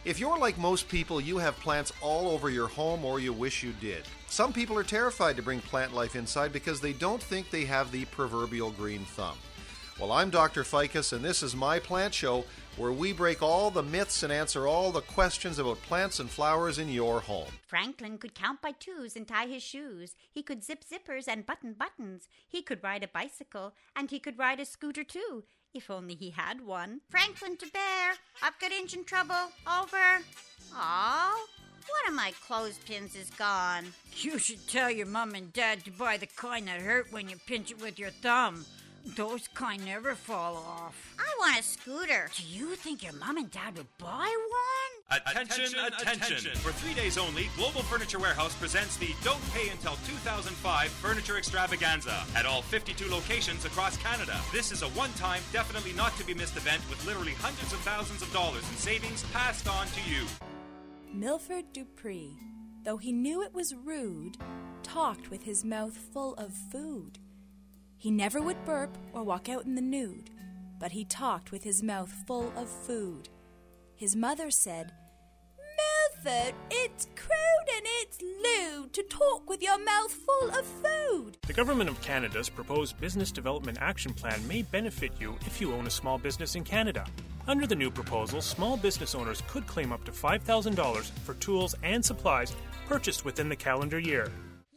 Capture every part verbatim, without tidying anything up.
If you're like most people, you have plants all over your home, or you wish you did. Some people are terrified to bring plant life inside because they don't think they have the proverbial green thumb. Well, I'm Doctor Ficus, and this is my plant show, where we break all the myths and answer all the questions about plants and flowers in your home. Franklin could count by twos and tie his shoes. He could zip zippers and button buttons. He could ride a bicycle, and he could ride a scooter too, if only he had one. Franklin to Bear, I've got engine trouble, over. Aw, one of my clothespins is gone. You should tell your mom and dad to buy the kind that hurt when you pinch it with your thumb. Those kind never fall off. I want a scooter. Do you think your mom and dad would buy one? Attention, attention, attention. For three days only, Global Furniture Warehouse presents the Don't Pay Until two thousand five Furniture Extravaganza at all fifty-two locations across Canada. This is a one-time, definitely not to be missed event with literally hundreds of thousands of dollars in savings passed on to you. Milford Dupree, though he knew it was rude, talked with his mouth full of food. He never would burp or walk out in the nude, but he talked with his mouth full of food. His mother said, "Milford, it's crude and it's lewd to talk with your mouth full of food." The Government of Canada's proposed Business Development Action Plan may benefit you if you own a small business in Canada. Under the new proposal, small business owners could claim up to five thousand dollars for tools and supplies purchased within the calendar year.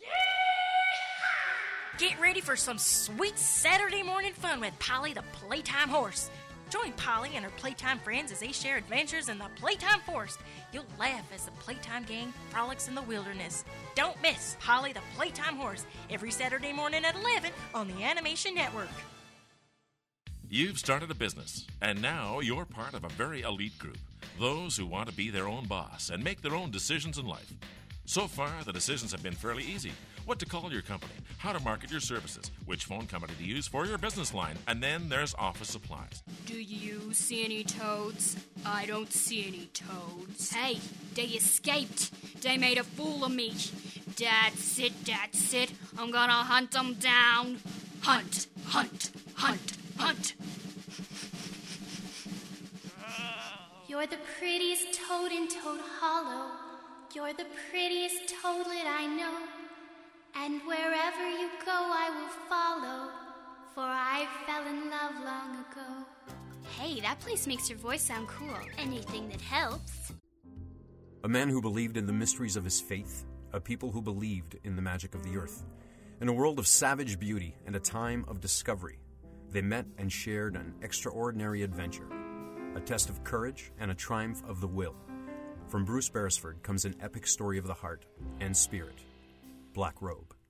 Get ready for some sweet Saturday morning fun with Polly the Playtime Horse. Join Polly and her Playtime friends as they share adventures in the Playtime Forest. You'll laugh as the Playtime gang frolics in the wilderness. Don't miss Polly the Playtime Horse every Saturday morning at eleven on the Animation Network. You've started a business, and now you're part of a very elite group. Those who want to be their own boss and make their own decisions in life. So far, the decisions have been fairly easy. What to call your company, how to market your services, which phone company to use for your business line, and then there's office supplies. Do you see any toads? I don't see any toads. Hey, they escaped. They made a fool of me. That's it, that's it. I'm gonna hunt them down. Hunt, hunt, hunt, hunt. You're the prettiest toad in Toad Hollow. You're the prettiest toadlet I know. And wherever you go, I will follow, for I fell in love long ago. Hey, that place makes your voice sound cool. Anything that helps. A man who believed in the mysteries of his faith, a people who believed in the magic of the earth. In a world of savage beauty and a time of discovery, they met and shared an extraordinary adventure, a test of courage and a triumph of the will. From Bruce Beresford comes an epic story of the heart and spirit, Black Robe.